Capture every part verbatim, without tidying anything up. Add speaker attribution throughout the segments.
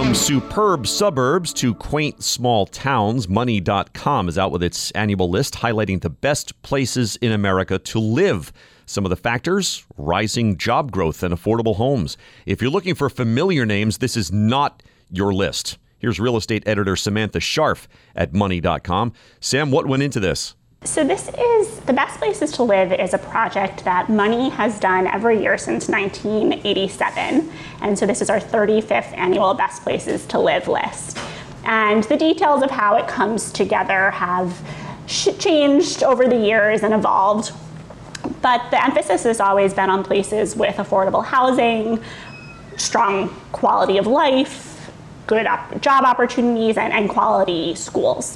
Speaker 1: From superb suburbs to quaint small towns, Money dot com is out with its annual list highlighting the best places in America to live. Some of the factors: rising job growth and affordable homes. If you're looking for familiar names, this is not your list. Here's real estate editor Samantha Scharf at Money dot com. Sam, what went into this?
Speaker 2: So this is The Best Places to Live is a project that Money has done every year since nineteen eighty-seven. And so this is our thirty-fifth annual Best Places to Live list. And the details of how it comes together have sh- changed over the years and evolved. But the emphasis has always been on places with affordable housing, strong quality of life, good op- job opportunities, and, and quality schools.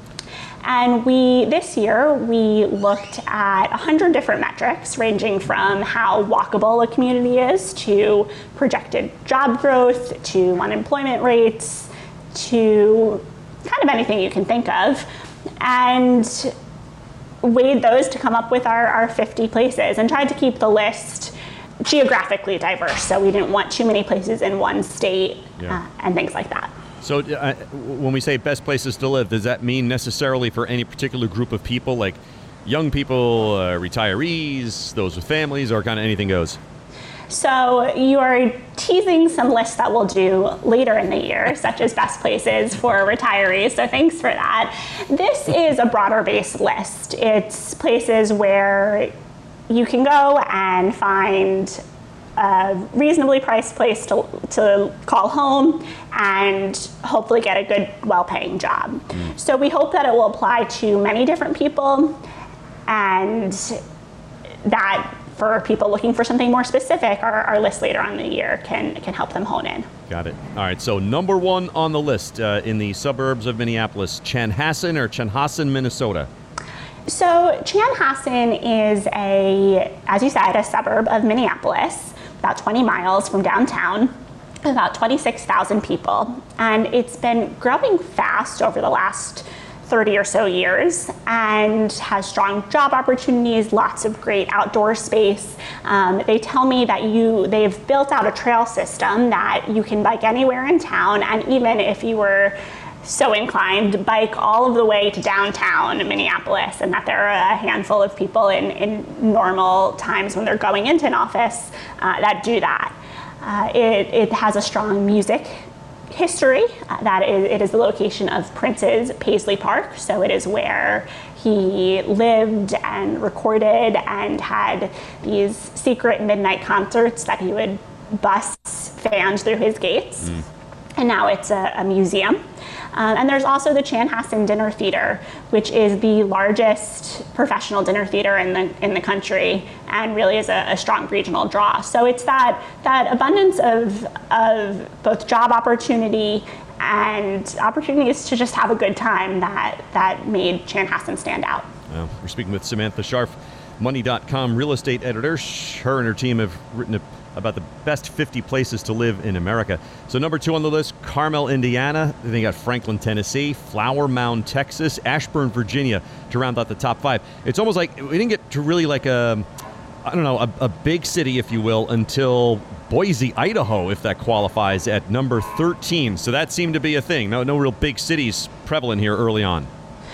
Speaker 2: And we, this year, we looked at one hundred different metrics, ranging from how walkable a community is, to projected job growth, to unemployment rates, to kind of anything you can think of, and weighed those to come up with our, our fifty places, and tried to keep the list geographically diverse, so we didn't want too many places in one state, yeah. uh, and things like that.
Speaker 1: So uh, when we say best places to live, does that mean necessarily for any particular group of people, like young people, uh, retirees, those with families, or kind of anything goes?
Speaker 2: So you are teasing some lists that we'll do later in the year, such as best places for retirees, so thanks for that. This is a broader-based list. It's places where you can go and find a reasonably priced place to, to call home and hopefully get a good, well-paying job. Mm. So we hope that it will apply to many different people, and that for people looking for something more specific, our, our list later on in the year can, can help them hone in.
Speaker 1: Got it. All right, so number one on the list uh, in the suburbs of Minneapolis, Chanhassen or Chanhassen, Minnesota.
Speaker 2: So Chanhassen is a, as you said, a suburb of Minneapolis, about twenty miles from downtown, about twenty-six thousand people. And it's been growing fast over the last thirty or so years, and has strong job opportunities, lots of great outdoor space. Um, they tell me that you they've built out a trail system that you can bike anywhere in town, and even if you were so inclined, bike all of the way to downtown Minneapolis, and that there are a handful of people in, in normal times when they're going into an office uh, that do that. Uh, it, it has a strong music history. Uh, that is, it is the location of Prince's Paisley Park, so it is where he lived and recorded and had these secret midnight concerts that he would bus fans through his gates. Mm. And now it's a, a museum. Um, and there's also the Chanhassen Dinner Theater, which is the largest professional dinner theater in the in the country, and really is a, a strong regional draw. So it's that that abundance of of both job opportunity and opportunities to just have a good time that that made Chanhassen stand out.
Speaker 1: Well, we're speaking with Samantha Scharf, Money dot com real estate editor. Her and her team have written a about the best fifty places to live in America. So number two on the list, Carmel, Indiana. Then you got Franklin, Tennessee, Flower Mound, Texas, Ashburn, Virginia to round out the top five. It's almost like we didn't get to really like a, I don't know, a, a big city, if you will, until Boise, Idaho, if that qualifies, at number thirteen. So that seemed to be a thing. No, no real big cities prevalent here early on.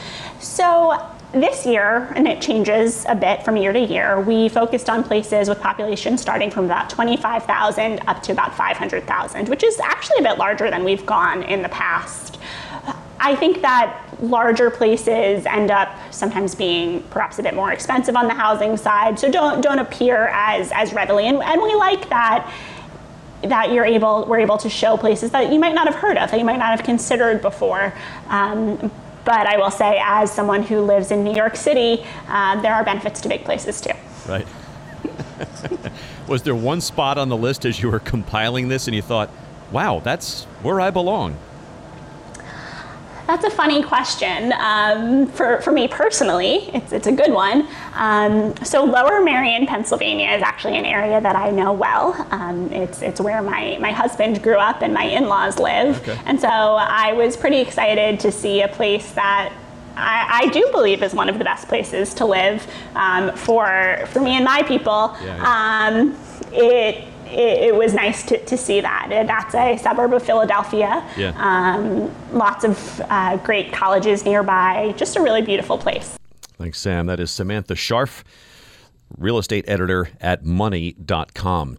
Speaker 2: So this year, and it changes a bit from year to year, we focused on places with populations starting from about twenty-five thousand up to about five hundred thousand, which is actually a bit larger than we've gone in the past. I think that larger places end up sometimes being perhaps a bit more expensive on the housing side, so don't don't appear as as readily. And, and we like that that you're able we're able to show places that you might not have heard of, that you might not have considered before. Um, But I will say, as someone who lives in New York City, uh, there are benefits to big places too.
Speaker 1: Right. Was there one spot on the list as you were compiling this and you thought, wow, that's where I belong?
Speaker 2: That's a funny question. Um, for, for me personally, it's, it's a good one. Um, so Lower Merion, Pennsylvania is actually an area that I know well. Um, it's, it's where my, my husband grew up and my in-laws live. Okay. And so I was pretty excited to see a place that I, I do believe is one of the best places to live um, for, for me and my people. Yeah, yeah. Um, it it, it was nice to, to see that. That's a suburb of Philadelphia.
Speaker 1: Yeah.
Speaker 2: Um, lots of uh, great colleges nearby. Just a really beautiful place.
Speaker 1: Thanks, Sam. That is Samantha Scharf, real estate editor at money dot com.